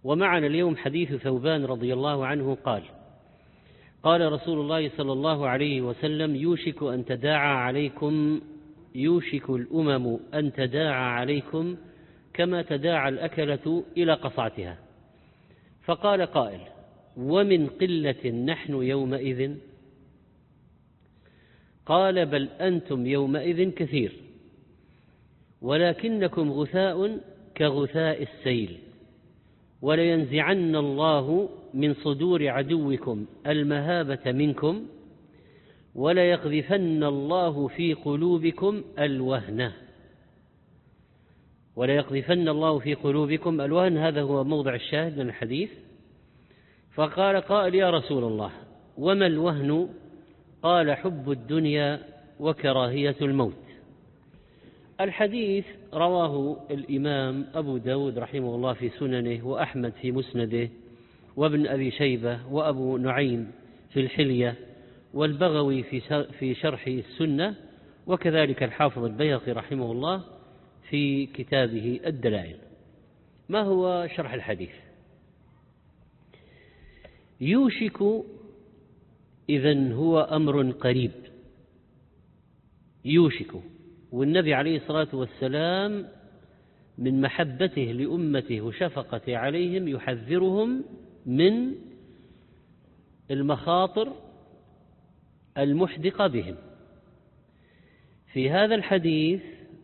ومعنا اليوم حديث ثوبان رضي الله عنه قال: قال رسول الله صلى الله عليه وسلم: يوشك الأمم أن تداعى عليكم كما تداعى الأكلة إلى قصعتها. فقال قائل: ومن قلة نحن يومئذ؟ قال: بل أنتم يومئذ كثير، ولكنكم غثاء كغثاء السيل، ولينزعن الله من صدور عدوكم المهابة منكم، وليقذفن الله في قلوبكم الوهن. هذا هو موضع الشاهد من الحديث. فقال قائل: يا رسول الله، وما الوهن؟ قال: حب الدنيا وكراهية الموت. الحديث رواه الإمام أبو داود رحمه الله في سننه، وأحمد في مسنده، وابن أبي شيبة، وأبو نعيم في الحلية، والبغوي في شرح السنة، وكذلك الحافظ البيهقي رحمه الله في كتابه الدلائل. ما هو شرح الحديث؟ يوشك إذن هو أمر قريب، يوشك. والنبي عليه الصلاة والسلام من محبته لأمته وشفقته عليهم يحذرهم من المخاطر المحدقة بهم. في هذا الحديث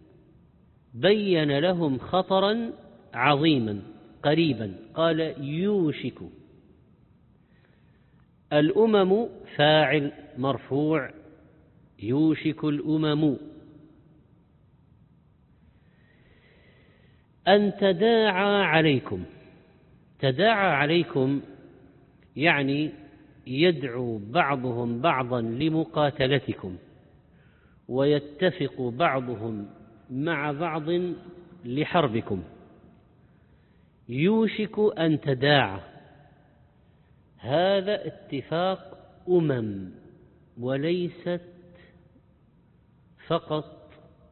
بين لهم خطرا عظيما قريبا، قال: يوشك. الأمم فاعل مرفوع، يوشك الأمم. أن تداعى عليكم يعني يدعو بعضهم بعضا لمقاتلتكم، ويتفق بعضهم مع بعض لحربكم. يوشك أن تداعى، هذا اتفاق أمم، وليست فقط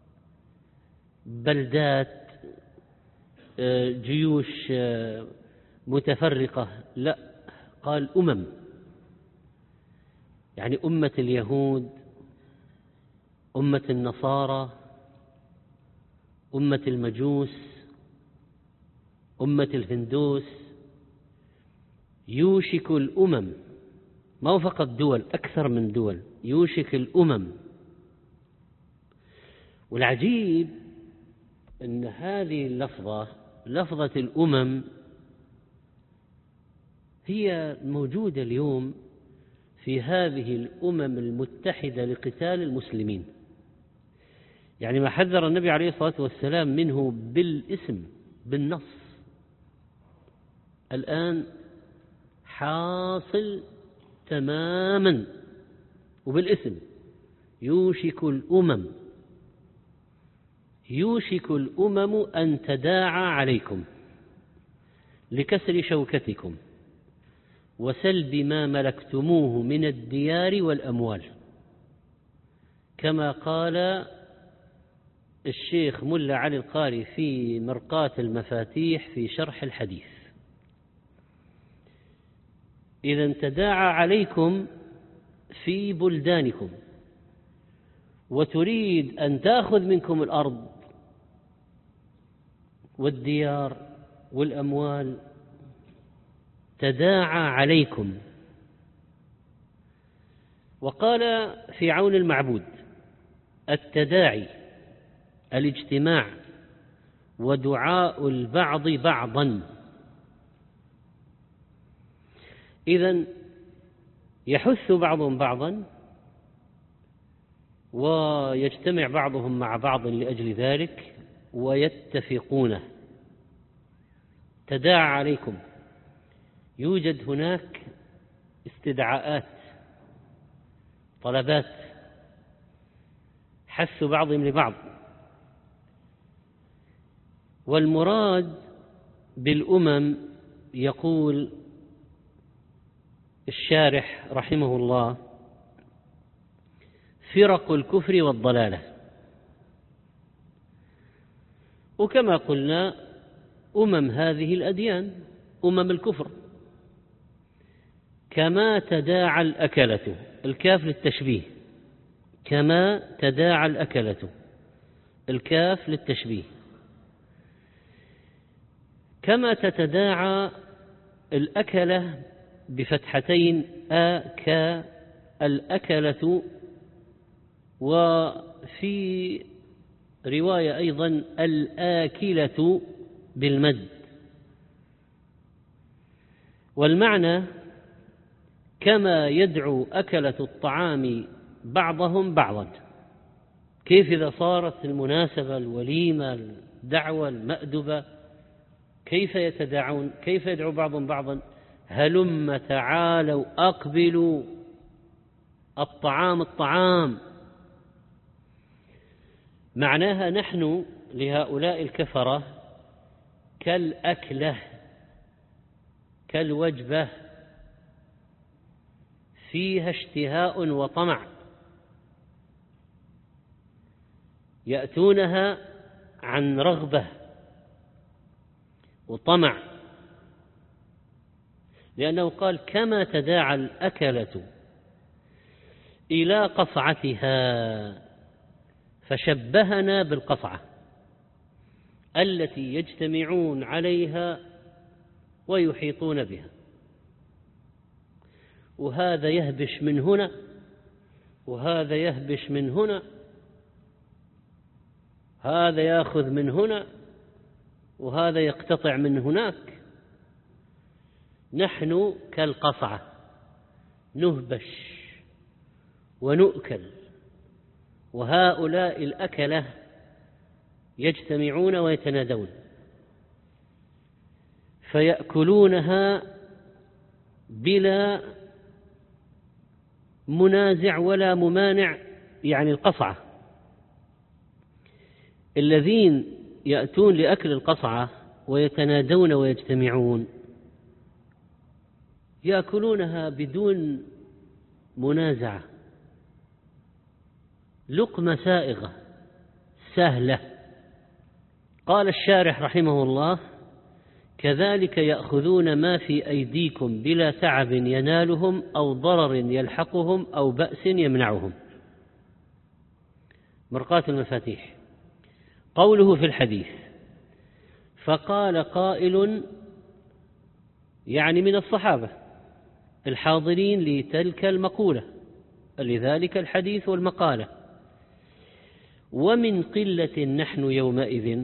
بلدات، جيوش متفرقة، لا، قال أمم، يعني أمة اليهود، أمة النصارى، أمة المجوس، أمة الهندوس. يوشك الأمم، ما هو فقط دول، أكثر من دول، يوشك الأمم. والعجيب أن هذه اللفظة، لفظة الأمم، هي موجودة اليوم في هذه الأمم المتحدة لقتال المسلمين. يعني ما حذر النبي عليه الصلاة والسلام منه بالاسم بالنص، الآن حاصل تماما وبالاسم. يوشك الأمم أن تداعى عليكم لكسر شوكتكم وسلب ما ملكتموه من الديار والأموال، كما قال الشيخ ملا علي القاري في مرقاة المفاتيح في شرح الحديث. إذا تداعى عليكم في بلدانكم وتريد أن تأخذ منكم الأرض والديار والأموال، تداعى عليكم. وقال في عون المعبود: التداعي الاجتماع ودعاء البعض بعضا. إذن يحث بعضهم بعضا ويجتمع بعضهم مع بعض لأجل ذلك ويتفقون. تداعى عليكم، يوجد هناك استدعاءات، طلبات، حث بعضهم لبعض. والمراد بالأمم، يقول الشارح رحمه الله: فرق الكفر والضلالة. وكما قلنا هذه الأديان الكفر. كما تداعى الأكلة، الكاف للتشبيه، كما تداعى الأكلة، الكاف للتشبيه. كما تتداعى الأكلة بفتحتين آك الأكلة، وفي رواية أيضا الآكلة بالمد. والمعنى كما يدعو أكلة الطعام بعضهم بعضا. كيف إذا صارت المناسبة، الوليمة، الدعوة، المأدبة، كيف يتداعون؟ كيف يدعو بعضهم بعضا؟ هلم تعالوا أقبلوا، الطعام. معناها نحن لهؤلاء الكفرة كالأكلة، كالوجبة، فيها اشتهاء وطمع، يأتونها عن رغبة وطمع، لأنه قال كما تداعى الأكلة إلى قصعتها، فشبهنا بالقصعة التي يجتمعون عليها ويحيطون بها، وهذا يهبش من هنا وهذا يهبش من هنا، هذا يأخذ من هنا وهذا يقتطع من هناك. نحن كالقصعة، نهبش ونؤكل، وهؤلاء الأكلة يجتمعون ويتنادون، فيأكلونها بلا منازع ولا ممانع. يعني القصعة، الذين يأتون لأكل القصعة ويتنادون ويجتمعون يأكلونها بدون منازعة، لقمة سائغة سهلة. قال الشارح رحمه الله: كذلك يأخذون ما في أيديكم بلا تعب ينالهم أو ضرر يلحقهم أو بأس يمنعهم. مرقاة المفاتيح. قوله في الحديث: فقال قائل، يعني من الصحابة الحاضرين لتلك المقولة، لذلك الحديث والمقالة: ومن قلة نحن يومئذ،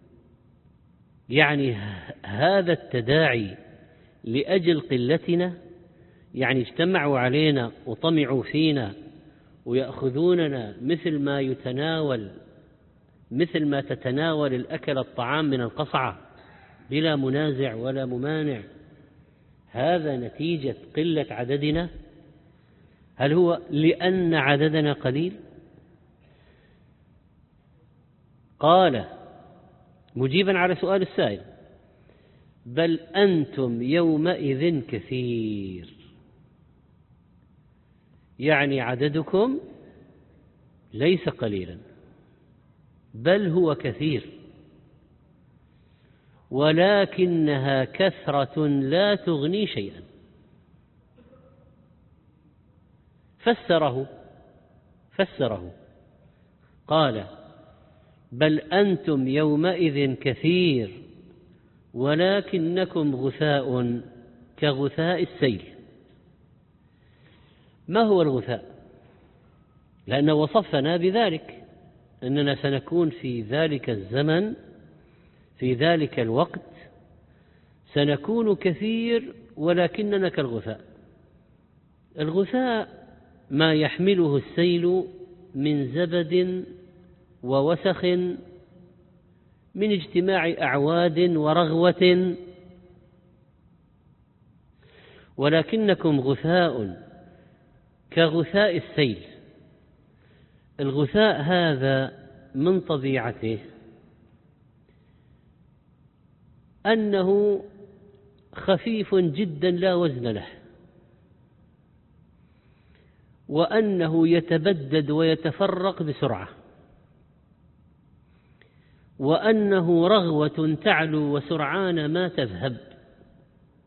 يعني هذا التداعي لأجل قلتنا، يعني اجتمعوا علينا وطمعوا فينا ويأخذوننا مثل ما تتناول الأكل الطعام من القصعة بلا منازع ولا ممانع. هذا نتيجة قلة عددنا؟ هل هو لأن عددنا قليل؟ قال مجيبا على سؤال السائل: بل أنتم يومئذ كثير، يعني عددكم ليس قليلا بل هو كثير، ولكنها كثرة لا تغني شيئا. فسره قال: بل أنتم يومئذ كثير ولكنكم غثاء كغثاء السيل. ما هو الغثاء؟ لأنه وصفنا بذلك، أننا سنكون في ذلك الزمن، في ذلك الوقت سنكون كثير ولكننا كالغثاء. الغثاء ما يحمله السيل من زبد ووسخ، من اجتماع أعواد ورغوة، ولكنكم غثاء كغثاء السيل. الغثاء هذا من طبيعته أنه خفيف جدا لا وزن له، وأنه يتبدد ويتفرق بسرعة، وأنه رغوة تعلو وسرعان ما تذهب،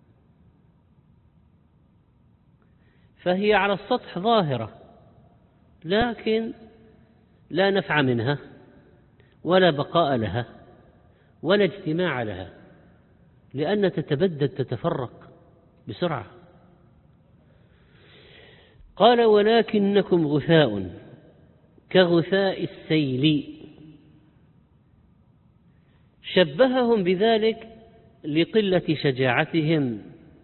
فهي على السطح ظاهرة، لكن لا نفع منها ولا بقاء لها ولا اجتماع لها، لأن تتبدد تتفرق بسرعة. قال: ولكنكم غثاء كغثاء السيل. شبههم بذلك لقلة شجاعتهم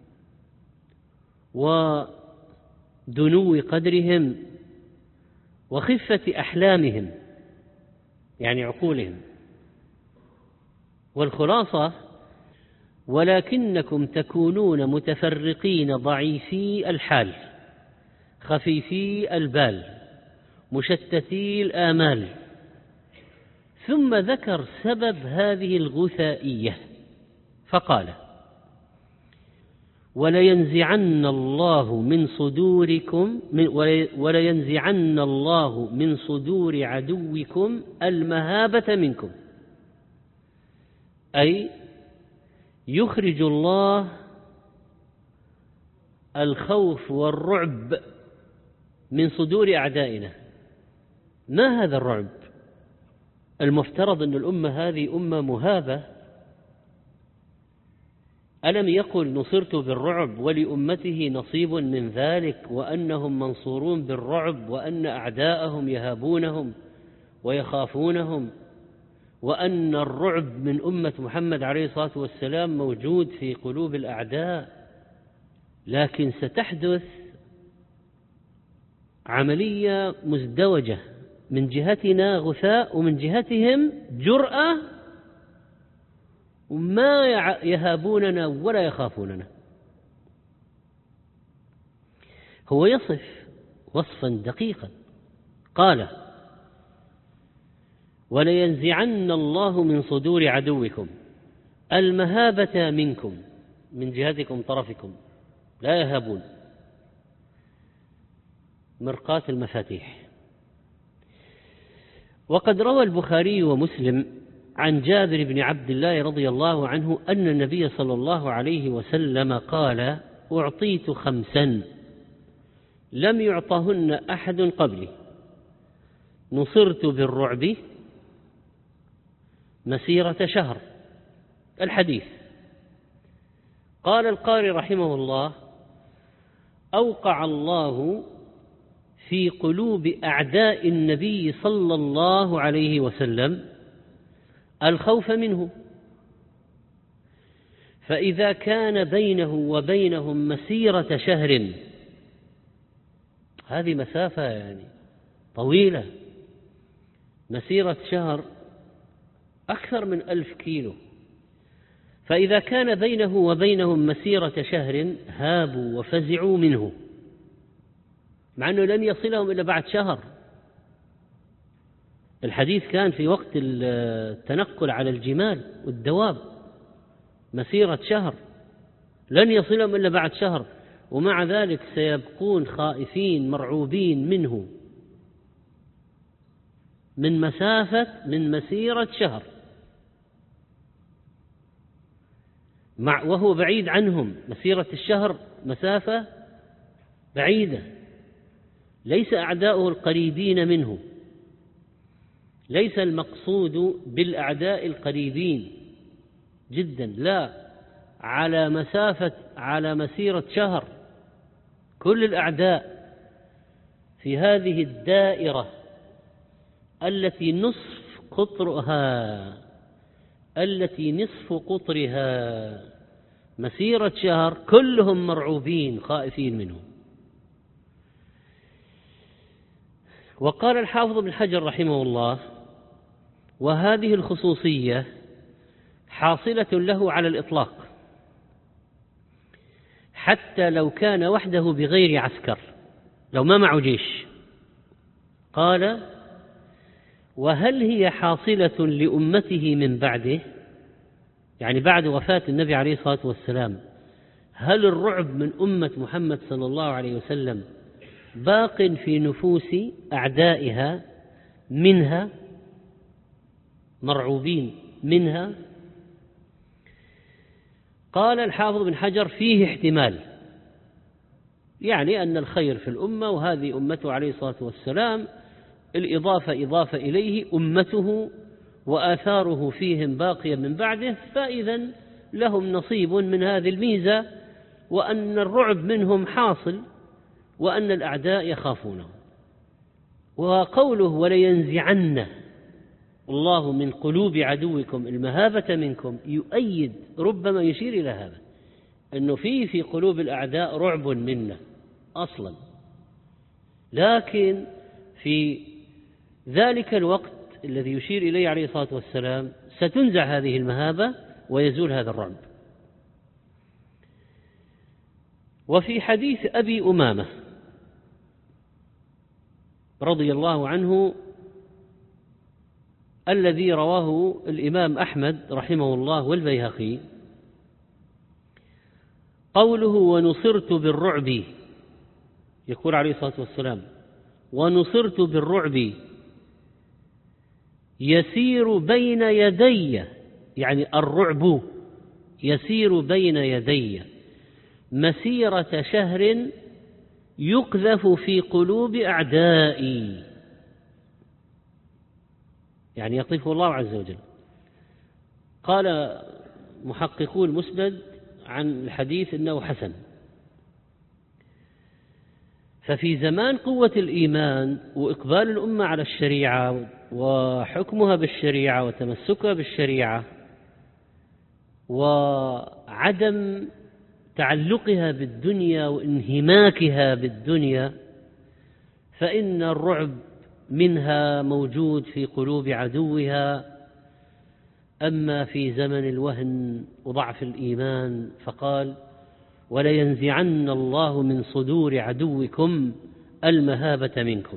ودنو قدرهم وخفة أحلامهم، يعني عقولهم. والخلاصة: ولكنكم تكونون متفرقين ضعيفي الحال خفيفي البال مشتتي الآمال. ثم ذكر سبب هذه الغثائية فقال: ولينزعن الله من صدور عدوكم المهابة منكم، أي يخرج الله الخوف والرعب من صدور أعدائنا. ما هذا الرعب؟ المفترض أن الأمة هذه أمة مهابة. ألم يقل: نصرت بالرعب ولأمته نصيب من ذلك، وأنهم منصورون بالرعب، وأن أعداءهم يهابونهم ويخافونهم، وأن الرعب من أمة محمد عليه الصلاة والسلام موجود في قلوب الأعداء. لكن ستحدث عملية مزدوجة، من جهتنا غثاء ومن جهتهم جرأة، وما يهابوننا ولا يخافوننا. هو يصف وصفا دقيقا، قال: ولينزعن الله من صدور عدوكم المهابة منكم، من جهتكم طرفكم لا يهابون، مرقاة المفاتيح. وقد روى البخاري ومسلم عن جابر بن عبد الله رضي الله عنه أن النبي صلى الله عليه وسلم قال: أعطيت 5 لم يعطهن أحد قبلي: نصرت بالرعب مسيرة شهر. الحديث. قال القاري رحمه الله: أوقع الله في قلوب أعداء النبي صلى الله عليه وسلم الخوف منه، فإذا كان بينه وبينهم مسيرة شهر، هذه مسافة يعني طويلة، مسيرة شهر أكثر من 1000 كيلو، فإذا كان بينه وبينهم مسيرة شهر هابوا وفزعوا منه، مع أنه لن يصلهم إلا بعد شهر. الحديث كان في وقت التنقل على الجمال والدواب، مسيرة شهر، لن يصلهم إلا بعد شهر، ومع ذلك سيبقون خائفين مرعوبين منه من مسيرة شهر، وهو بعيد عنهم. مسيرة الشهر مسافة بعيدة، ليس أعداؤه القريبين منه، ليس المقصود بالأعداء القريبين جدا، لا، على مسيرة شهر. كل الأعداء في هذه الدائرة التي نصف قطرها مسيرة شهر، كلهم مرعوبين خائفين منه. وقال الحافظ بن حجر رحمه الله: وهذه الخصوصية حاصلة له على الإطلاق، حتى لو كان وحده بغير عسكر، لو ما معه جيش. قال: وهل هي حاصلة لأمته من بعده؟ يعني بعد وفاة النبي عليه الصلاة والسلام، هل الرعب من أمة محمد صلى الله عليه وسلم باق في نفوس أعدائها منها، مرعوبين منها؟ قال الحافظ بن حجر: فيه احتمال، يعني أن الخير في الأمة، وهذه أمته عليه الصلاة والسلام، الإضافة إضافة إليه أمته وآثاره فيهم باقية من بعده، فإذا لهم نصيب من هذه الميزة، وأن الرعب منهم حاصل، وأن الأعداء يخافونه. وقوله ولينزعن الله من قلوب عدوكم المهابة منكم يؤيد، ربما يشير إلى هذا، أنه في قلوب الأعداء رعب منا أصلا، لكن في ذلك الوقت الذي يشير إليه عليه الصلاة والسلام ستنزع هذه المهابة ويزول هذا الرعب. وفي حديث أبي أمامة رضي الله عنه الذي رواه الإمام أحمد رحمه الله والبيهقي، قوله ونصرت بالرعب، يقول عليه الصلاة والسلام ونصرت بالرعب يسير بين يدي، يعني الرعب يسير بين يدي مسيرة شهر يقذف في قلوب أعدائي، يعني يقذفه الله عز وجل. قال محققو المسند عن الحديث إنه حسن. ففي زمان قوة الإيمان وإقبال الأمة على الشريعة وحكمها بالشريعة وتمسكها بالشريعة وعدم تعلقها بالدنيا وانهماكها بالدنيا، فإن الرعب منها موجود في قلوب عدوها. أما في زمن الوهن وضعف الإيمان فقال ولينزعن الله من صدور عدوكم المهابة منكم.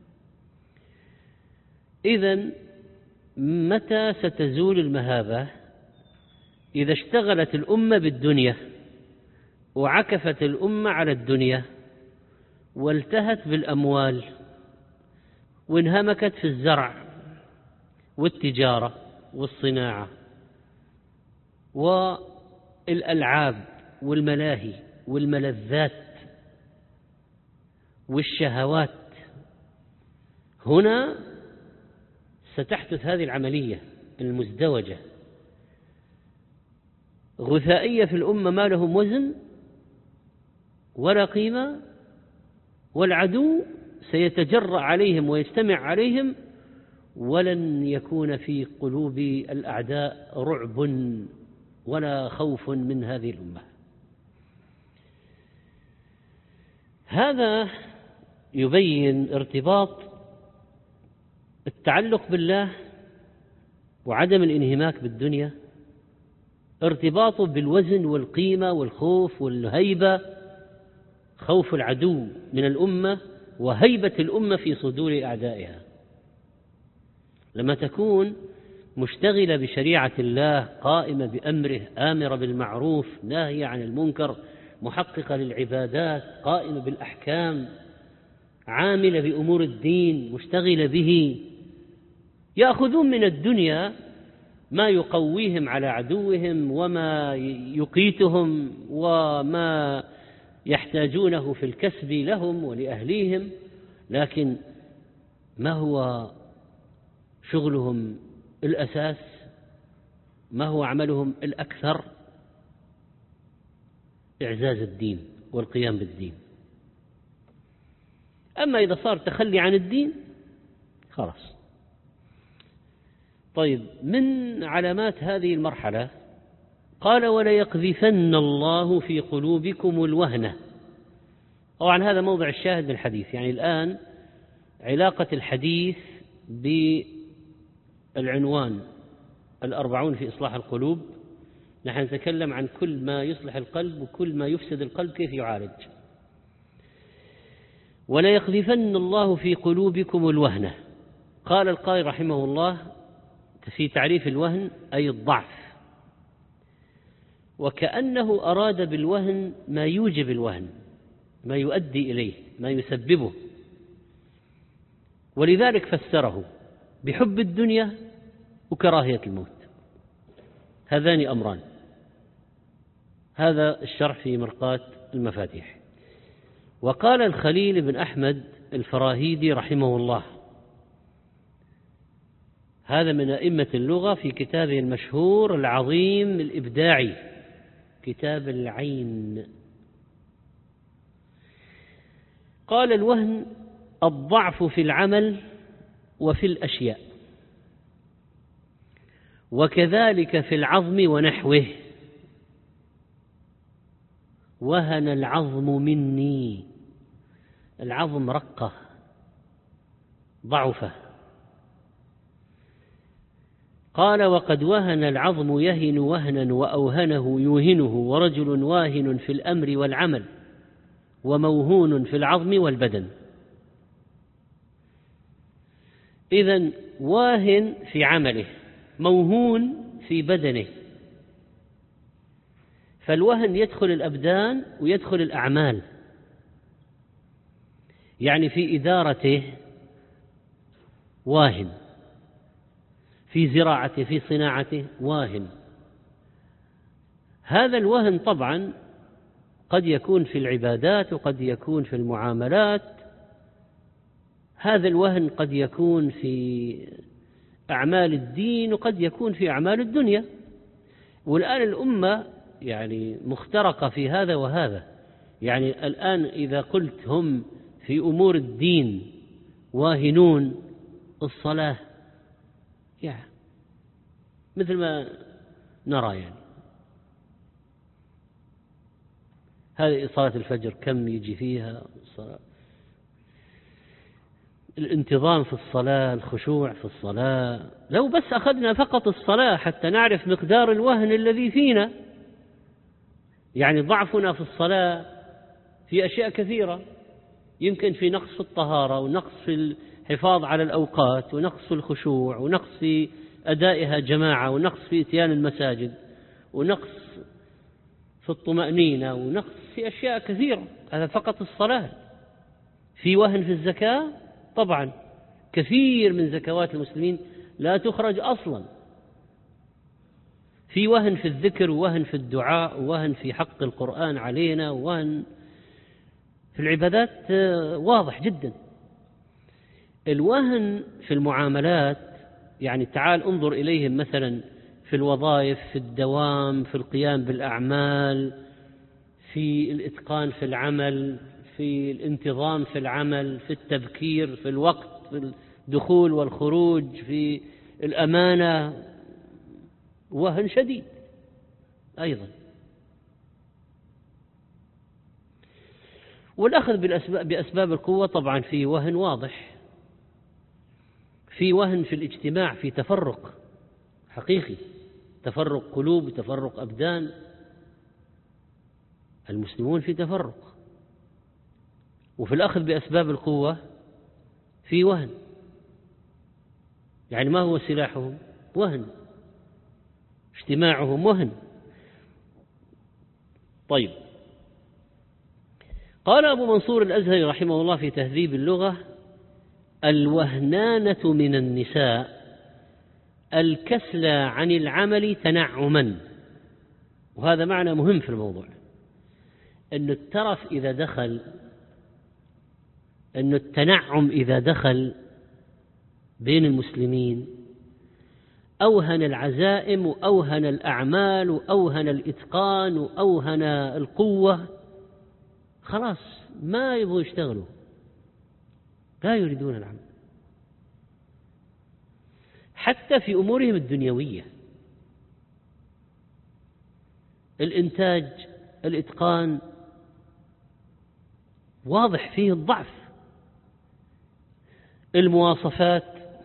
إذن متى ستزول المهابة؟ إذا اشتغلت الأمة بالدنيا وعكفت الأمة على الدنيا والتهت بالأموال وانهمكت في الزرع والتجارة والصناعة والألعاب والملاهي والملذات والشهوات، هنا ستحدث هذه العملية المزدوجة غثائية في الأمة، ما لهم وزن ولا قيمة، والعدو سيتجرأ عليهم ويجتمع عليهم، ولن يكون في قلوب الأعداء رعب ولا خوف من هذه الأمة. هذا يبين ارتباط التعلق بالله وعدم الانهماك بالدنيا، ارتباطه بالوزن والقيمة والخوف والهيبة، خوف العدو من الأمة وهيبة الأمة في صدور أعدائها. لما تكون مشتغلة بشريعة الله، قائمة بأمره، آمرة بالمعروف، ناهية عن المنكر، محققة للعبادات، قائمة بالأحكام، عاملة بأمور الدين، مشتغلة به، يأخذون من الدنيا ما يقويهم على عدوهم وما يقيتهم وما يحتاجونه في الكسب لهم ولأهليهم، لكن ما هو شغلهم الأساس؟ ما هو عملهم الأكثر؟ إعزاز الدين والقيام بالدين. أما إذا صار تخلي عن الدين خلاص. طيب، من علامات هذه المرحلة قال وليقذفن الله في قلوبكم الوهن. طبعا هذا موضع الشاهد بالحديث، يعني الآن علاقة الحديث بالعنوان 40 في إصلاح القلوب، نحن نتكلم عن كل ما يصلح القلب وكل ما يفسد القلب كيف يعالج. وليقذفن الله في قلوبكم الوهن. قال القائل رحمه الله في تعريف الوهن أي الضعف، وكأنه أراد بالوهن ما يوجب الوهن، ما يؤدي إليه، ما يسببه، ولذلك فسره بحب الدنيا وكراهية الموت. هذان أمران. هذا الشرح في مرقاة المفاتيح. وقال الخليل بن أحمد الفراهيدي رحمه الله، هذا من أئمة اللغة، في كتابه المشهور العظيم الإبداعي كتاب العين، قال: الوهن الضعف في العمل وفي الأشياء، وكذلك في العظم ونحوه. وهن العظم مني، العظم رقة ضعفه. قال: وقد وهن العظم يهن وهنا وأوهنه يوهنه، ورجل واهن في الأمر والعمل، وموهون في العظم والبدن. إذن واهن في عمله، موهون في بدنه. فالوهن يدخل الأبدان ويدخل الأعمال، يعني في إدارته واهن، في زراعته، في صناعته واهن. هذا الوهن طبعا قد يكون في العبادات وقد يكون في المعاملات، هذا الوهن قد يكون في أعمال الدين وقد يكون في أعمال الدنيا. والآن الأمة يعني مخترقة في هذا وهذا. يعني الآن إذا قلت هم في أمور الدين واهنون، الصلاة يعني مثل ما نرى، يعني هذه صلاة الفجر كم يجي فيها الصلاة، الانتظام في الصلاة، الخشوع في الصلاة. لو بس أخذنا فقط الصلاة حتى نعرف مقدار الوهن الذي فينا، يعني ضعفنا في الصلاة في أشياء كثيرة، يمكن في نقص في الطهارة، ونقص في الحفاظ على الأوقات، ونقص في الخشوع، ونقص في أدائها جماعة، ونقص في إتيان المساجد، ونقص في الطمأنينة، ونقص في أشياء كثيرة. هذا فقط الصلاة. في وهن في الزكاة طبعا، كثير من زكوات المسلمين لا تخرج أصلا. في وهن في الذكر، ووهن في الدعاء، ووهن في حق القرآن علينا، ووهن في العبادات واضح جدا. الوهن في المعاملات، يعني تعال انظر إليهم مثلا في الوظائف، في الدوام، في القيام بالأعمال، في الإتقان في العمل، في الانتظام في العمل، في التبكير في الوقت، في الدخول والخروج، في الأمانة، وهن شديد أيضا. والأخذ بأسباب القوة طبعا في وهن واضح، في وهن في الاجتماع، في تفرق حقيقي، تفرق قلوب، تفرق أبدان، المسلمون في تفرق. وفي الأخذ بأسباب القوة في وهن، يعني ما هو سلاحهم؟ وهن، اجتماعهم وهن. طيب، قال أبو منصور الأزهري رحمه الله في تهذيب اللغة: الوهنانة من النساء الكسلى عن العمل تنعما. وهذا معنى مهم في الموضوع، أن الترف إذا دخل، أن التنعم إذا دخل بين المسلمين، أوهن العزائم، وأوهن الأعمال، وأوهن الإتقان، وأوهن القوة، خلاص ما يبغوا يشتغلوا، لا يريدون العمل حتى في أمورهم الدنيوية. الإنتاج، الإتقان، واضح فيه الضعف. المواصفات،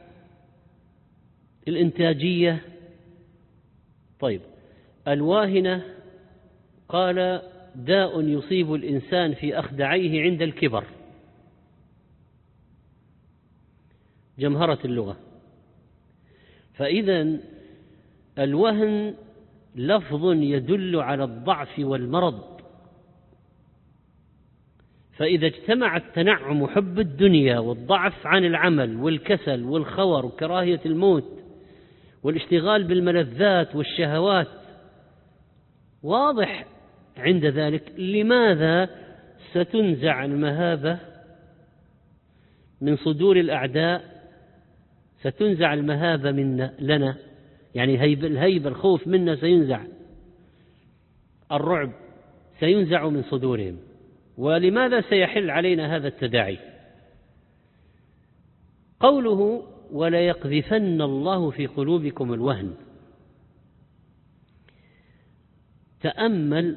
الإنتاجية. طيب، الواهنة قال: داء يصيب الإنسان في أخدعيه عند الكبر. جمهرة اللغة. فإذن الوهن لفظ يدل على الضعف والمرض، فإذا اجتمع التنعم وحب الدنيا والضعف عن العمل والكسل والخور وكراهية الموت والاشتغال بالملذات والشهوات، واضح عند ذلك لماذا ستنزع المهابة من صدور الأعداء، ستنزع المهابة لنا، يعني الهيبة الخوف منا سينزع، الرعب سينزع من صدورهم. ولماذا سيحل علينا هذا التداعي؟ قوله وليقذفن الله في قلوبكم الوهن، تأمل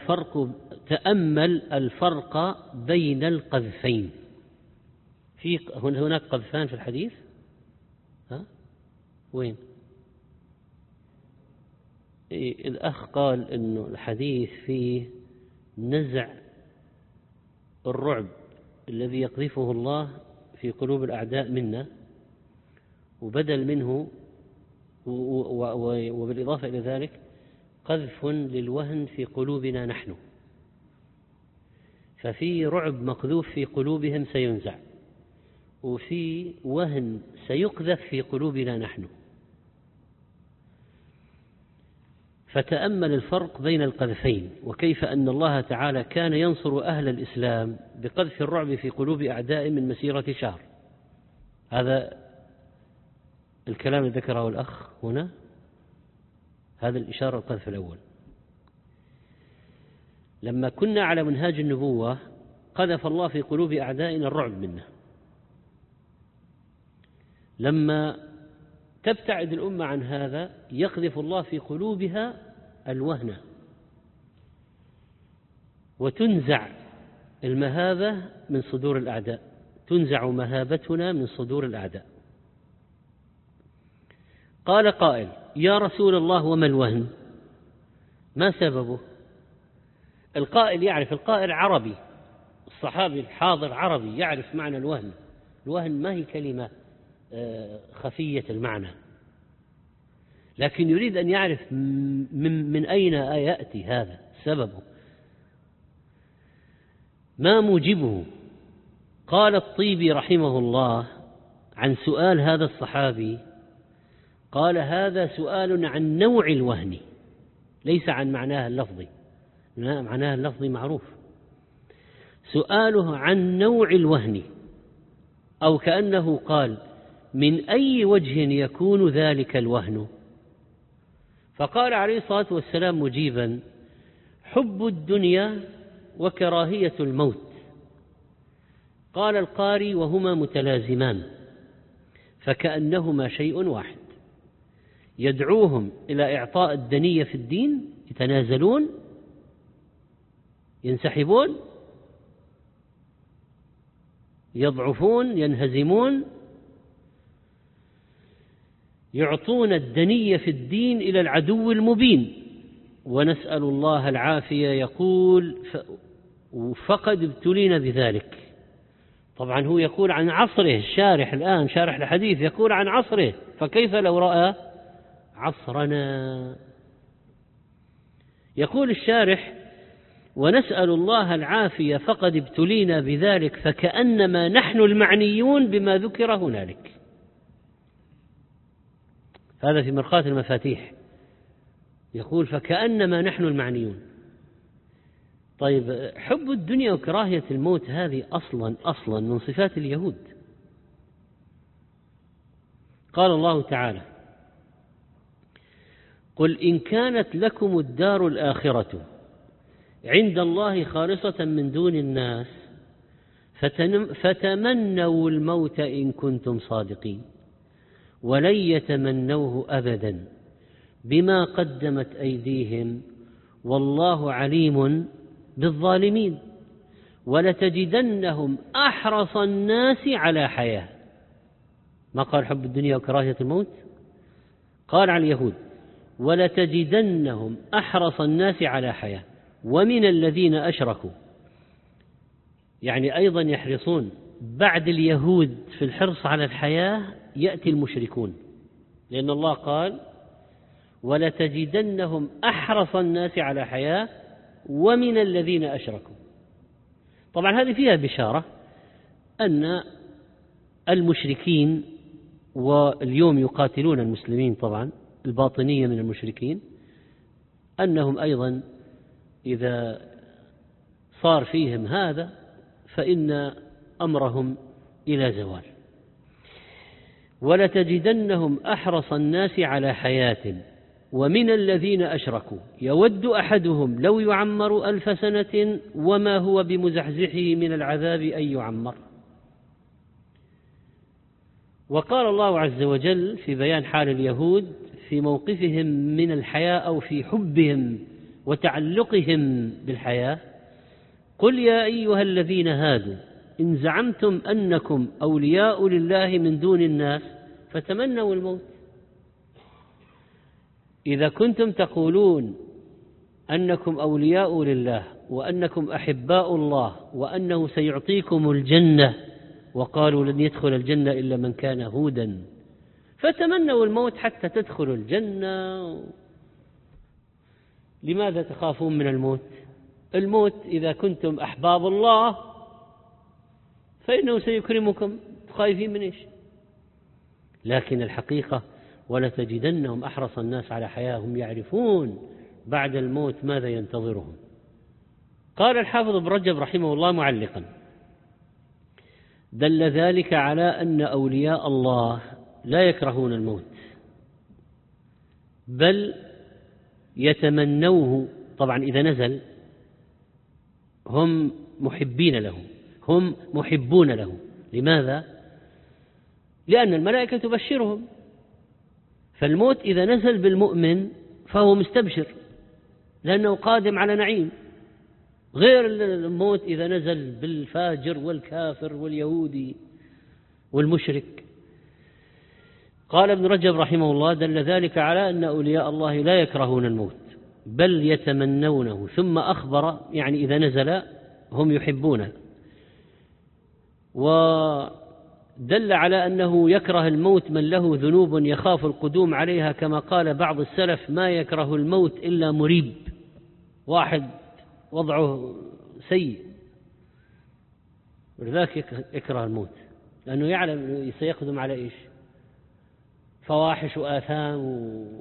الفرق بين القذفين. هناك قذفان في الحديث؟ وين؟ الأخ قال إنه الحديث فيه نزع الرعب الذي يقذفه الله في قلوب الأعداء منا، وبدل منه وبالإضافة إلى ذلك قذف للوهن في قلوبنا نحن، ففي رعب مقذوف في قلوبهم سينزع، وفي وهن سيقذف في قلوبنا نحن. فتأمل الفرق بين القذفين، وكيف أن الله تعالى كان ينصر أهل الإسلام بقذف الرعب في قلوب أعداء من مسيرة شهر. هذا الكلام الذي ذكره الأخ هنا، هذا الإشارة القذف الأول. لما كنا على منهاج النبوة قذف الله في قلوب أعدائنا الرعب منا. لما تبتعد الأمة عن هذا يقذف الله في قلوبها الوهن، وتنزع المهابة من صدور الأعداء، تنزع مهابتنا من صدور الأعداء. قال قائل يا رسول الله وما الوهن؟ ما سببه؟ القائل يعرف، القائل عربي، الصحابي الحاضر عربي يعرف معنى الوهن. الوهن ما هي كلمة خفية المعنى، لكن يريد أن يعرف من أين يأتي هذا، سببه، ما موجبه. قال الطيبي رحمه الله عن سؤال هذا الصحابي، قال هذا سؤال عن نوع الوهن ليس عن معناه اللفظي، معناه اللفظي معروف، سؤاله عن نوع الوهن، أو كأنه قال من أي وجه يكون ذلك الوهن؟ فقال عليه الصلاة والسلام مجيبا حب الدنيا وكراهية الموت. قال القاري وهما متلازمان فكأنهما شيء واحد، يدعوهم إلى إعطاء الدنية في الدين، يتنازلون، ينسحبون، يضعفون، ينهزمون، يعطون الدنية في الدين إلى العدو المبين، ونسأل الله العافية. يقول فقد ابتلينا بذلك. طبعا هو يقول عن عصره، الشارح الآن شارح الحديث يقول عن عصره، فكيف لو رأى عصرنا؟ يقول الشارح ونسأل الله العافية فقد ابتلينا بذلك، فكأنما نحن المعنيون بما ذكر هنالك. هذا في مرقاة المفاتيح، يقول فكأنما نحن المعنيون. طيب حب الدنيا وكراهية الموت هذه أصلا من صفات اليهود. قال الله تعالى قل إن كانت لكم الدار الآخرة عند الله خالصة من دون الناس فتمنوا الموت إن كنتم صادقين ولن يتمنوه أبدا بما قدمت أيديهم والله عليم بالظالمين ولتجدنهم أحرص الناس على حياة. ما قال حب الدنيا وكراهية الموت، قال على اليهود ولتجدنهم أحرص الناس على حياة. ومن الذين أشركوا، يعني أيضا يحرصون بعد اليهود في الحرص على الحياة يأتي المشركون، لأن الله قال ولتجدنهم أحرص الناس على حياة ومن الذين أشركوا. طبعا هذه فيها بشارة أن المشركين واليوم يقاتلون المسلمين، طبعا الباطنية من المشركين، أنهم أيضا إذا صار فيهم هذا فإن أمرهم إلى زوال. ولتجدنهم أحرص الناس على حياة ومن الذين أشركوا يود أحدهم لو يعمر 1000 سنة وما هو بمزحزحه من العذاب أن يعمر. وقال الله عز وجل في بيان حال اليهود في موقفهم من الحياة أو في حبهم وتعلقهم بالحياة: قل يا أيها الذين هادوا إن زعمتم أنكم أولياء لله من دون الناس فتمنوا الموت. إذا كنتم تقولون أنكم أولياء لله وأنكم أحباء الله وأنه سيعطيكم الجنة، وقالوا لن يدخل الجنة إلا من كان هودا، فتمنوا الموت حتى تدخلوا الجنة. لماذا تخافون من الموت؟ الموت إذا كنتم أحباب الله فإنه سيكرمكم، خايفين من إيش؟ لكن الحقيقة ولتجدنهم أحرص الناس على حياة هم يعرفون بعد الموت ماذا ينتظرهم. قال الحافظ ابن رجب رحمه الله معلقا: دل ذلك على أن أولياء الله لا يكرهون الموت بل يتمنوه. طبعا إذا نزل هم محبين له، هم محبون له. لماذا؟ لأن الملائكة تبشرهم، فالموت إذا نزل بالمؤمن فهو مستبشر لأنه قادم على نعيم، غير الموت إذا نزل بالفاجر والكافر واليهودي والمشرك. قال ابن رجب رحمه الله: دل ذلك على أن أولياء الله لا يكرهون الموت بل يتمنونه، ثم أخبر يعني إذا نزل هم يحبونه. ودل على أنه يكره الموت من له ذنوب يخاف القدوم عليها، كما قال بعض السلف: ما يكره الموت إلا مريب، واحد وضعه سيء ولذلك يكره الموت، لأنه يعلم سيقدم على إيش؟ فواحش وآثام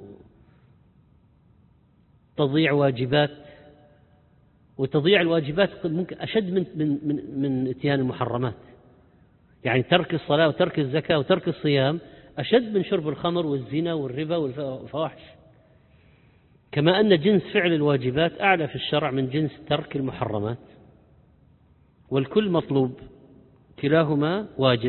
وتضييع واجبات، وتضييع الواجبات ممكن أشد من اتيان المحرمات. يعني ترك الصلاة وترك الزكاة وترك الصيام أشد من شرب الخمر والزنا والربا والفواحش، كما أن جنس فعل الواجبات أعلى في الشرع من جنس ترك المحرمات، والكل مطلوب، كلاهما واجب.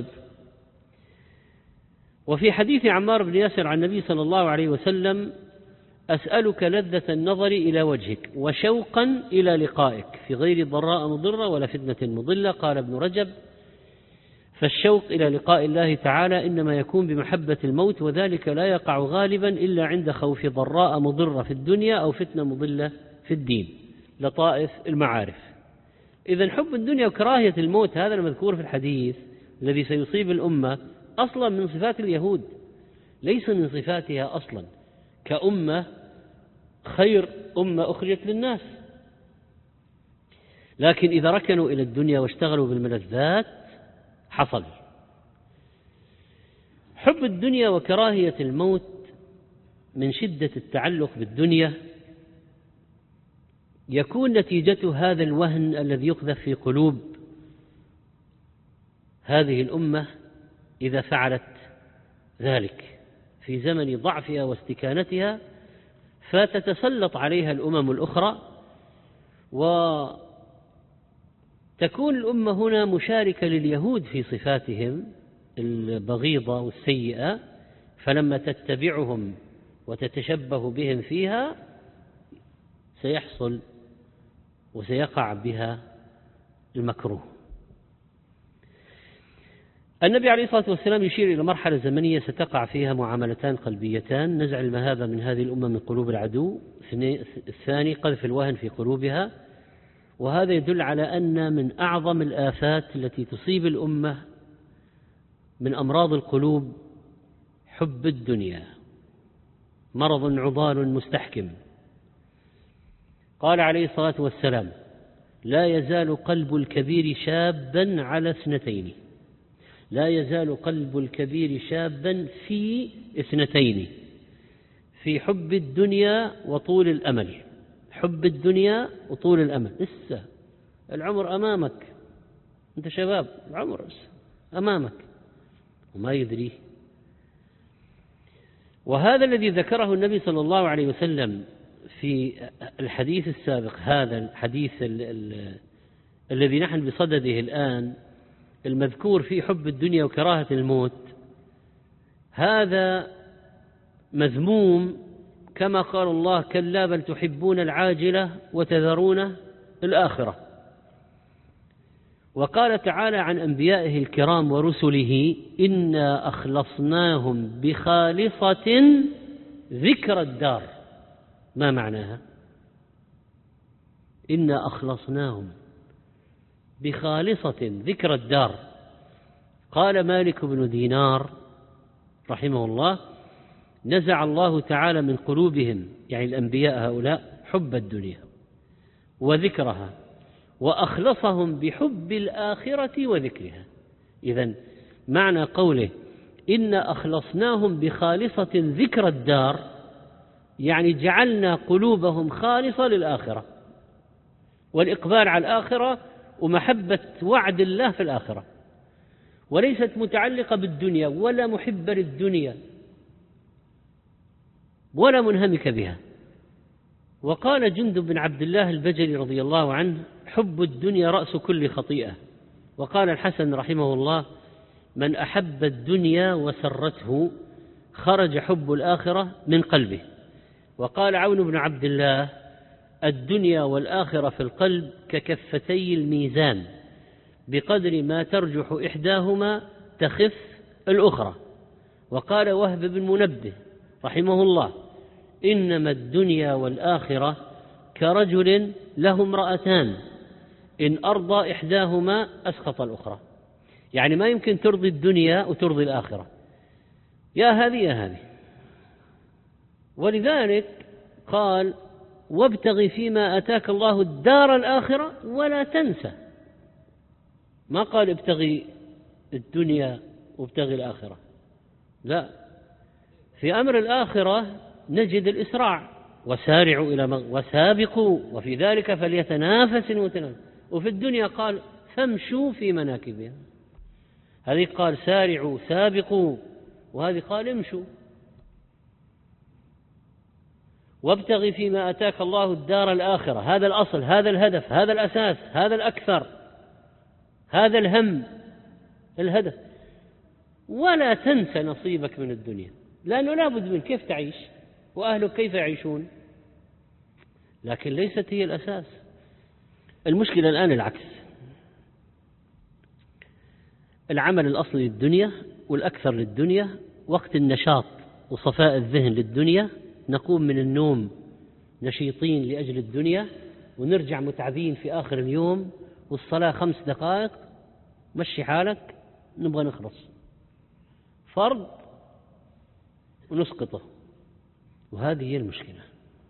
وفي حديث عمار بن ياسر عن النبي صلى الله عليه وسلم: أسألك لذة النظر إلى وجهك وشوقا إلى لقائك في غير ضراء مضرة ولا فتنة مضلة. قال ابن رجب: فالشوق إلى لقاء الله تعالى إنما يكون بمحبة الموت، وذلك لا يقع غالبا إلا عند خوف ضراء مضرة في الدنيا أو فتنة مضلة في الدين. لطائف المعارف. إذن حب الدنيا وكراهية الموت هذا المذكور في الحديث الذي سيصيب الأمة أصلا من صفات اليهود، ليس من صفاتها أصلا، كأمة خير أمة أخرجت للناس. لكن إذا ركنوا إلى الدنيا واشتغلوا بالملذات حصل. حب الدنيا وكراهية الموت من شدة التعلق بالدنيا يكون نتيجته هذا الوهن الذي يقذف في قلوب هذه الأمة إذا فعلت ذلك في زمن ضعفها واستكانتها، فتتسلط عليها الأمم الأخرى، وتكون الأمة هنا مشاركة لليهود في صفاتهم البغيضة والسيئة، فلما تتبعهم وتتشبه بهم فيها سيحصل وسيقع بها المكروه. النبي عليه الصلاة والسلام يشير إلى مرحلة زمنية ستقع فيها معاملتان قلبيتان: نزع المهابة من هذه الأمة من قلوب العدو، الثاني قذف الوهن في قلوبها. وهذا يدل على أن من أعظم الآفات التي تصيب الأمة من أمراض القلوب حب الدنيا، مرض عضال مستحكم. قال عليه الصلاة والسلام: لا يزال قلب الكبير شابا على اثنتين، لا يزال قلب الكبير شابا في اثنتين: في حب الدنيا وطول الأمل. حب الدنيا وطول الأمل، لسه العمر أمامك، أنت شباب، العمر أمامك وما يدريه. وهذا الذي ذكره النبي صلى الله عليه وسلم في الحديث السابق، هذا الحديث الذي نحن بصدده الآن، المذكور في حب الدنيا وكراهة الموت، هذا مذموم، كما قال الله: كلا بل تحبون العاجلة وتذرون الآخرة. وقال تعالى عن أنبيائه الكرام ورسله: إنا أخلصناهم بخالصة ذكر الدار. ما معناها؟ إنا أخلصناهم بخالصة ذكر الدار. قال مالك بن دينار رحمه الله: نزع الله تعالى من قلوبهم، يعني الأنبياء هؤلاء، حب الدنيا وذكرها، وأخلصهم بحب الآخرة وذكرها. إذن معنى قوله إنا أخلصناهم بخالصة ذكر الدار، يعني جعلنا قلوبهم خالصة للآخرة والإقبال على الآخرة ومحبة وعد الله في الآخرة، وليست متعلقة بالدنيا ولا محبة للدنيا ولا منهمك بها. وقال جندب بن عبد الله البجلي رضي الله عنه: حب الدنيا رأس كل خطيئة. وقال الحسن رحمه الله: من أحب الدنيا وسرته خرج حب الآخرة من قلبه. وقال عون بن عبد الله: الدنيا والآخرة في القلب ككفتي الميزان، بقدر ما ترجح إحداهما تخف الأخرى. وقال وهب بن منبه رحمه الله: إنما الدنيا والآخرة كرجل له امرأتان، إن أرضى إحداهما أسخط الأخرى. يعني ما يمكن ترضي الدنيا وترضي الآخرة، يا هذه يا هذه. ولذلك قال: وابتغ فيما آتاك الله الدار الآخرة ولا تنسى. ما قال ابتغي الدنيا وابتغي الآخرة، لا، في أمر الآخرة نجد الإسراع: وسارعوا إلى وسابقوا وفي ذلك فليتنافس المتنافسون. وفي الدنيا قال: فامشوا في مناكبها. هذه قال سارعوا سابقوا، وهذه قال امشوا. وابتغ فيما آتاك الله الدار الآخرة، هذا الأصل، هذا الهدف، هذا الأساس، هذا الأكثر، هذا الهم، الهدف. ولا تنسى نصيبك من الدنيا، لأنه لا بد من كيف تعيش وأهلك كيف يعيشون، لكن ليست هي الأساس. المشكلة الآن العكس، العمل الأصلي للدنيا والأكثر للدنيا، وقت النشاط وصفاء الذهن للدنيا نقوم من النوم نشيطين لأجل الدنيا، ونرجع متعبين في آخر اليوم، والصلاة 5 دقائق مشي حالك، نبغى نخلص فرض ونسقطه، وهذه هي المشكلة.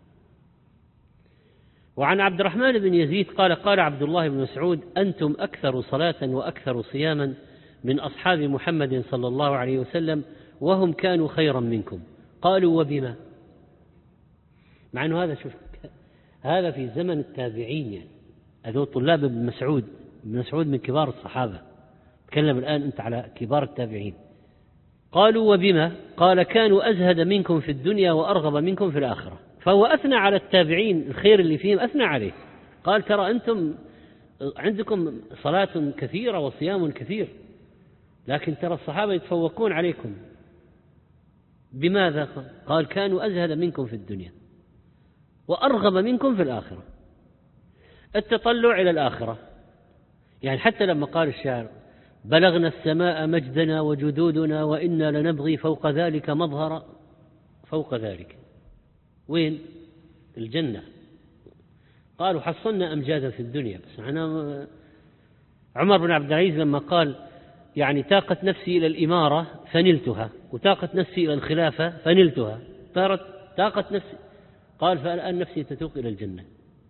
وعن عبد الرحمن بن يزيد قال: قال عبد الله بن مسعود: أنتم أكثر صلاة وأكثر صياما من أصحاب محمد صلى الله عليه وسلم، وهم كانوا خيرا منكم. قالوا: وبما؟ مع أنه هذا، شوف، هذا في زمن التابعين، يعني هذول طلاب ابن مسعود. ابن مسعود من كبار الصحابة، تكلم الآن أنت على كبار التابعين. قالوا: وبما؟ قال: كانوا أزهد منكم في الدنيا وأرغب منكم في الآخرة. فهو أثنى على التابعين، الخير اللي فيهم أثنى عليه، قال: ترى أنتم عندكم صلاة كثيرة وصيام كثير، لكن ترى الصحابة يتفوقون عليكم. بماذا؟ قال: كانوا أزهد منكم في الدنيا وأرغب منكم في الآخرة. التطلع إلى الآخرة، يعني حتى لما قال الشاعر: بلغنا السماء مجدنا وجدودنا وإنا لنبغي فوق ذلك مظهر. فوق ذلك وين؟ الجنة. قالوا: حصلنا أمجادا في الدنيا، بس عمر بن عبد العزيز لما قال: يعني طاقت نفسي إلى الإمارة فنلتها، وطاقت نفسي إلى الخلافة فنلتها، طاقت نفسي، قال: فالآن نفسي تتوق إلى الجنة.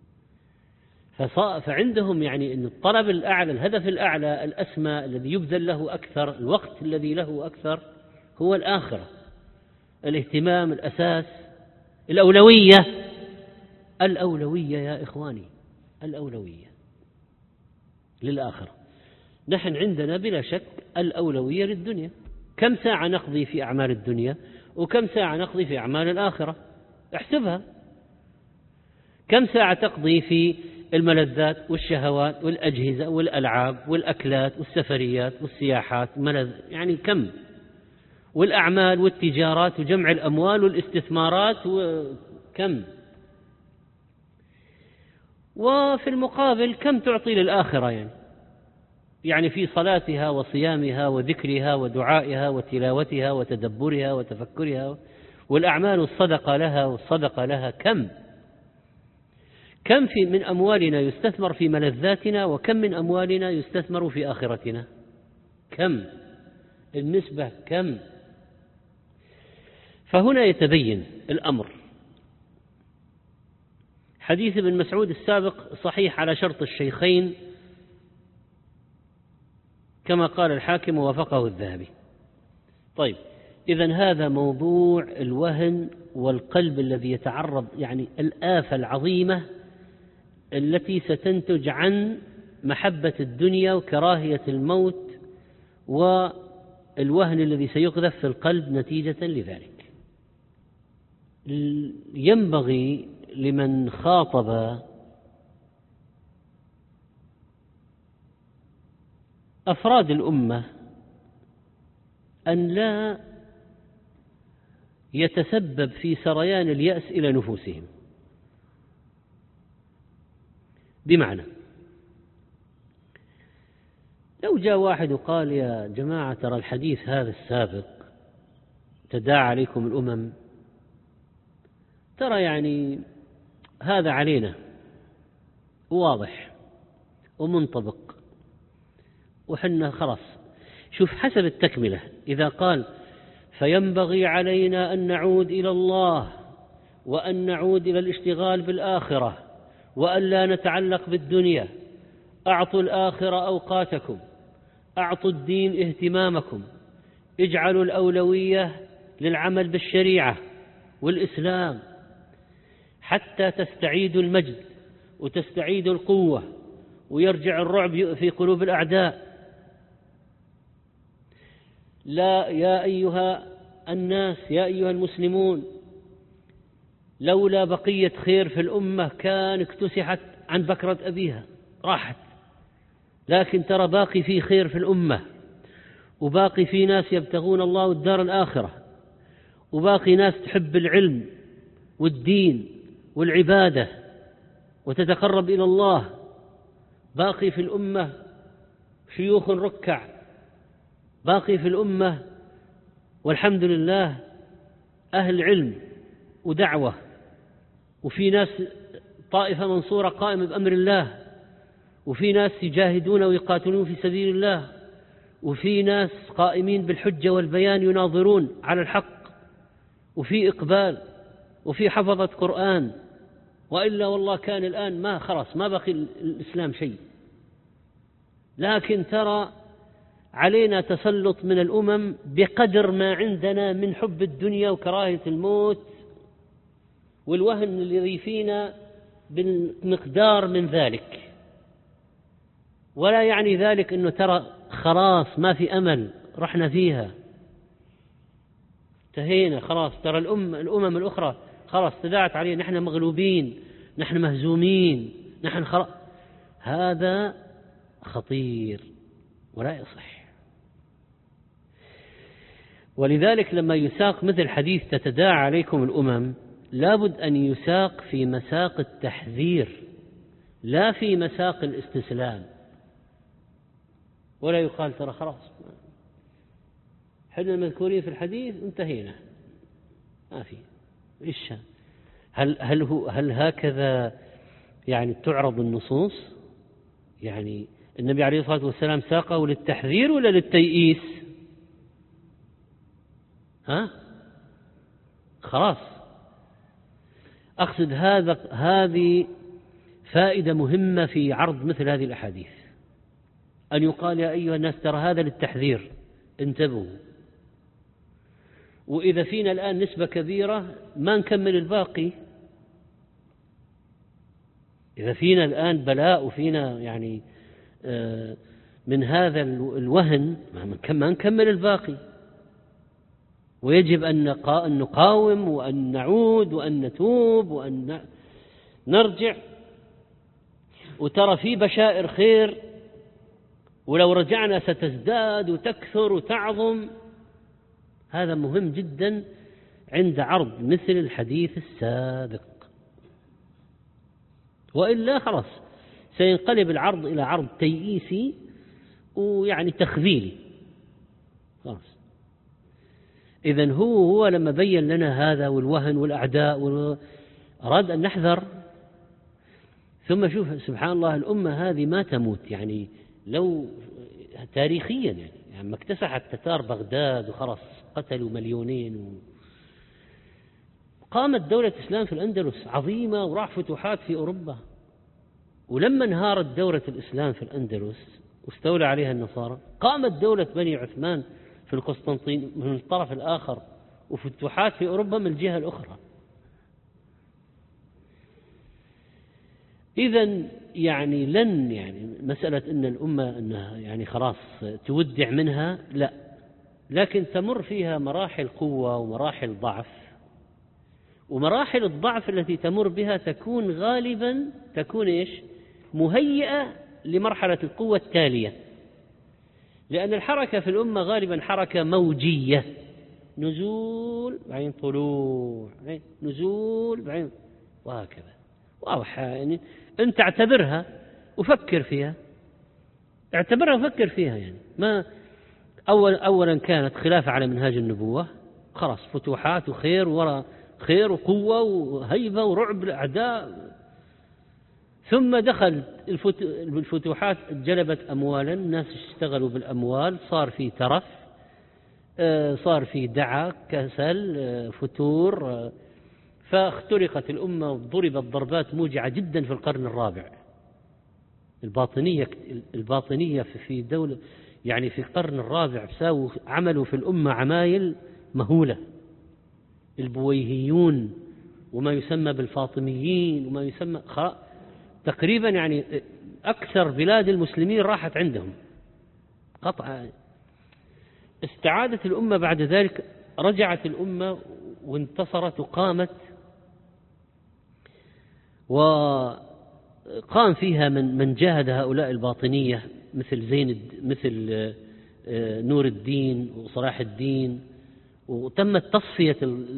فعندهم يعني أن الطلب الأعلى، الهدف الأعلى، الأسمى، الذي يبذل له أكثر، الوقت الذي له أكثر، هو الآخرة، الاهتمام، الأساس، الأولوية. الأولوية يا إخواني، الأولوية. للآخرة. نحن عندنا بلا شك الأولوية للدنيا. كم ساعة نقضي في أعمال الدنيا وكم ساعة نقضي في أعمال الآخرة؟ احسبها. كم ساعة تقضي في الملذات والشهوات والأجهزة والألعاب والأكلات والسفريات والسياحات، يعني كم؟ والأعمال والتجارات وجمع الأموال والاستثمارات وكم؟ وفي المقابل كم تعطي للآخرة؟ يعني في صلاتها وصيامها وذكرها ودعائها وتلاوتها وتدبرها وتفكرها، والأعمال الصدقة لها والصدقة لها كم من أموالنا يستثمر في ملذاتنا وكم من أموالنا يستثمر في آخرتنا؟ كم؟ النسبة كم؟ فهنا يتبين الأمر. حديث ابن مسعود السابق صحيح على شرط الشيخين كما قال الحاكم ووافقه الذهبي. طيب، إذن هذا موضوع الوهن والقلب الذي يتعرض، يعني الآفة العظيمة التي ستنتج عن محبة الدنيا وكراهية الموت والوهن الذي سيقذف في القلب نتيجة لذلك. ينبغي لمن خاطب أفراد الأمة أن لا يتسبب في سريان اليأس إلى نفوسهم. بمعنى، لو جاء واحد وقال يا جماعة ترى الحديث هذا السابق تداعى عليكم الأمم، ترى يعني هذا علينا واضح ومنطبق وحنا خلاص. شوف حسب التكملة، إذا قال فينبغي علينا أن نعود إلى الله وأن نعود إلى الاشتغال بالآخرة وأن لا نتعلق بالدنيا، أعطوا الآخرة أوقاتكم، أعطوا الدين اهتمامكم، اجعلوا الأولوية للعمل بالشريعة والإسلام حتى تستعيدوا المجد وتستعيدوا القوة ويرجع الرعب في قلوب الأعداء. لا، يا أيها الناس، يا أيها المسلمون، لولا بقية خير في الأمة كان اكتسحت عن بكرة أبيها راحت، لكن ترى باقي في خير في الأمة، وباقي في ناس يبتغون الله والدار الآخرة، وباقي ناس تحب العلم والدين والعبادة وتتقرب إلى الله، باقي في الأمة شيوخ ركع، باقي في الأمة والحمد لله أهل علم ودعوة، وفي ناس طائفة منصورة قائمة بأمر الله، وفي ناس يجاهدون ويقاتلون في سبيل الله، وفي ناس قائمين بالحجة والبيان يناظرون على الحق، وفي إقبال، وفي حفظة قرآن. وإلا والله كان الآن خلاص ما بقي الإسلام شيء. لكن ترى علينا تسلط من الأمم بقدر ما عندنا من حب الدنيا وكراهية الموت والوهن الذي فينا بالمقدار من ذلك. ولا يعني ذلك أنه ترى خلاص ما في أمل، رحنا فيها انتهينا خلاص، ترى الأمم الأخرى خلاص تداعت علينا، نحن مغلوبين، نحن مهزومين، نحن خلاص. هذا خطير ولا يصح. ولذلك لما يساق مثل حديث تتداعى عليكم الأمم لابد أن يساق في مساق التحذير لا في مساق الاستسلام، ولا يقال ترى خلاص حنا المذكورين في الحديث انتهينا ما في إيش. هل هكذا يعني تعرض النصوص؟ يعني النبي عليه الصلاة والسلام ساقه للتحذير ولا للتيئيس؟ خلاص أقصد هذه فائدة مهمة في عرض مثل هذه الأحاديث، أن يقال يا أيها الناس ترى هذا للتحذير انتبهوا. وإذا فينا الآن نسبة كبيرة ما نكمل الباقي، إذا فينا الآن بلاء وفينا يعني من هذا الوهن ما نكمل الباقي، ويجب أن نقاوم وأن نعود وأن نتوب وأن نرجع. وترى في بشائر خير، ولو رجعنا ستزداد وتكثر وتعظم. هذا مهم جدا عند عرض مثل الحديث السابق، وإلا خلاص سينقلب العرض إلى عرض تيئيسي ويعني تخذيلي خلاص. إذن هو لما بين لنا هذا والوهن والأعداء أراد أن نحذر. ثم شوف سبحان الله، الأمة هذه ما تموت، يعني لو تاريخيا يعني ما اكتسحت تتار بغداد وخلص قتلوا مليونين قامت دولة الإسلام في الأندلس عظيمة وراح فتوحات في أوروبا. ولما انهارت دولة الإسلام في الأندلس واستولى عليها النصارى، قامت دولة بني عثمان في القسطنطين من الطرف الآخر، وفتوحات في أوروبا من الجهة الأخرى. إذن يعني لن يعني مسألة أن الأمة أنها يعني خلاص تودع منها، لا، لكن تمر فيها مراحل قوة ومراحل ضعف. ومراحل الضعف التي تمر بها تكون غالبا إيش؟ مهيئة لمرحلة القوة التالية، لأن الحركة في الأمة غالبا حركة موجية، نزول بعدين طلوع، نزول بعدين، وهكذا واضح. يعني أنت اعتبرها وفكر فيها، اعتبرها وفكر فيها. يعني ما أولا كانت خلافة على منهاج النبوة، خلاص فتوحات وخير وراء خير وقوة وهيبة ورعب الأعداء. ثم دخل الفتوحات، جلبت أموالا، الناس اشتغلوا بالأموال، صار في ترف، صار في دعك، كسل، فتور، فاخترقت الأمة وضربت ضربات موجعة جدا في القرن الرابع. الباطنية في دولة يعني في القرن الرابع عملوا في الأمة عمايل مهولة. البويهيون وما يسمى بالفاطميين وما يسمى تقريبا يعني أكثر بلاد المسلمين راحت عندهم قطعا. استعادت الأمة بعد ذلك، رجعت الأمة وانتصرت وقامت، وقام فيها من جاهد هؤلاء الباطنية مثل نور الدين وصلاح الدين، وتمت تصفية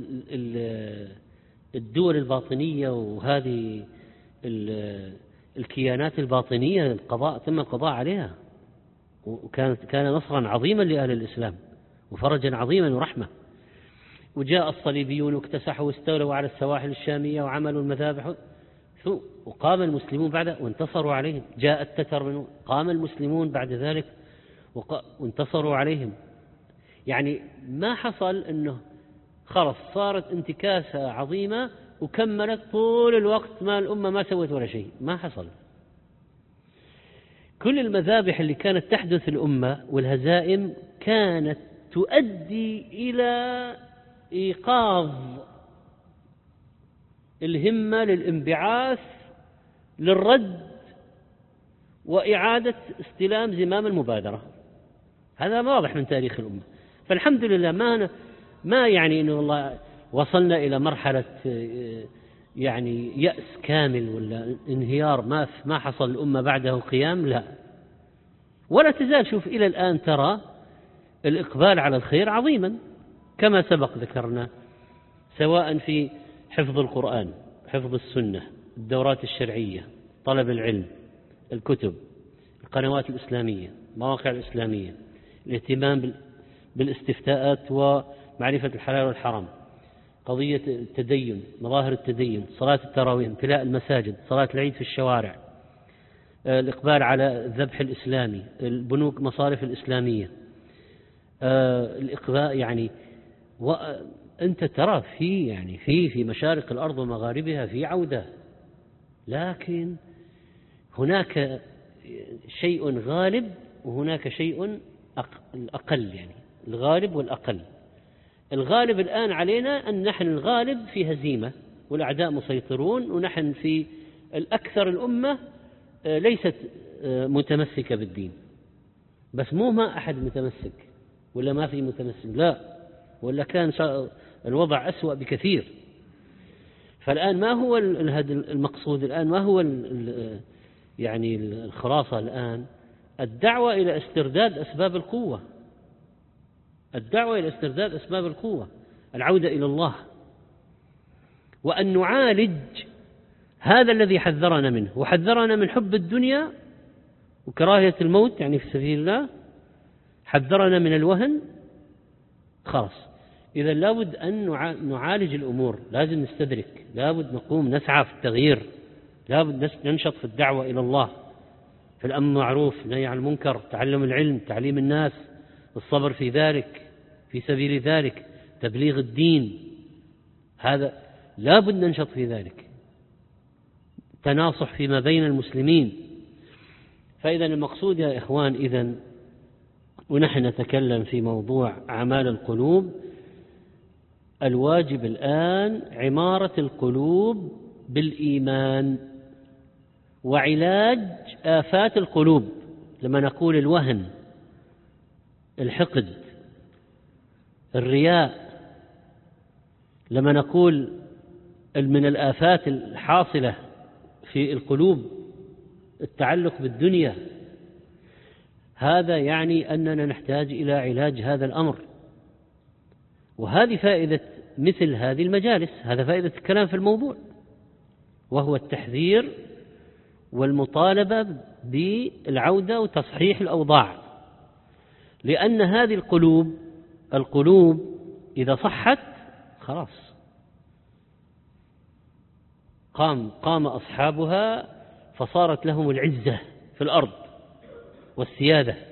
الدول الباطنية وهذه الكيانات الباطنية، تم القضاء عليها، كان نصرا عظيما لأهل الإسلام وفرجا عظيما ورحمة. وجاء الصليبيون واكتسحوا واستولوا على السواحل الشامية وعملوا المذابح، وقام المسلمون بعد وانتصروا عليهم. جاء التتر منه، قام المسلمون بعد ذلك وانتصروا عليهم. يعني ما حصل أنه خلص صارت انتكاسة عظيمة وكملت طول الوقت ما الأمة ما سوت ولا شيء، ما حصل. كل المذابح اللي كانت تحدث الأمة والهزائم كانت تؤدي إلى إيقاظ الهمة للانبعاث للرد وإعادة استلام زمام المبادرة. هذا واضح من تاريخ الأمة. فالحمد لله ما يعني إنه والله وصلنا إلى مرحلة يعني يأس كامل ولا انهيار، ما حصل الأمة بعده قيام، لا، ولا تزال. شوف إلى الآن ترى الإقبال على الخير عظيما كما سبق ذكرنا، سواء في حفظ القرآن، حفظ السنة، الدورات الشرعية، طلب العلم، الكتب، القنوات الإسلامية، المواقع الإسلامية، الاهتمام بالاستفتاءات ومعرفة الحلال والحرام، قضية التدين، مظاهر التدين، صلاة التراويح، امتلاء المساجد، صلاة العيد في الشوارع، الإقبال على الذبح الإسلامي، البنوك، مصارف الإسلامية، الإقبال يعني. وأنت ترى في مشارق الأرض ومغاربها في عودة، لكن هناك شيء غالب وهناك شيء أقل، يعني الغالب والأقل. الغالب الآن علينا أن نحن الغالب في هزيمة والأعداء مسيطرون، ونحن في الأكثر الأمة ليست متمسكة بالدين، بس مو ما أحد متمسك ولا ما في متمسك، لا، ولا كان الوضع أسوأ بكثير. فالآن ما هو المقصود الآن؟ ما هو يعني الخلاصة الآن؟ الدعوة إلى استرداد أسباب القوة، الدعوة إلى استرداد أسباب القوة، العودة إلى الله، وأن نعالج هذا الذي حذرنا منه، وحذرنا من حب الدنيا وكراهية الموت يعني في سبيل الله، حذرنا من الوهن. خلاص، إذا لابد أن نعالج الأمور، لازم نستدرك، لابد نقوم نسعى في التغيير، لابد ننشط في الدعوة إلى الله، في الأمر بالمعروف، نهي عن المنكر، تعلم العلم، تعليم الناس، الصبر في ذلك، في سبيل ذلك، تبليغ الدين، هذا لابد ننشط في ذلك، تناصح فيما بين المسلمين. فإذا المقصود يا إخوان، إذن ونحن نتكلم في موضوع أعمال القلوب، الواجب الآن عمارة القلوب بالإيمان وعلاج آفات القلوب. لما نقول الوهن، الحقد، الرياء، لما نقول من الآفات الحاصلة في القلوب التعلق بالدنيا، هذا يعني أننا نحتاج إلى علاج هذا الأمر. وهذه فائدة مثل هذه المجالس، هذا فائدة الكلام في الموضوع، وهو التحذير والمطالبة بالعودة وتصحيح الأوضاع، لأن هذه القلوب إذا صحت خلاص قام أصحابها فصارت لهم العزة في الأرض والسيادة.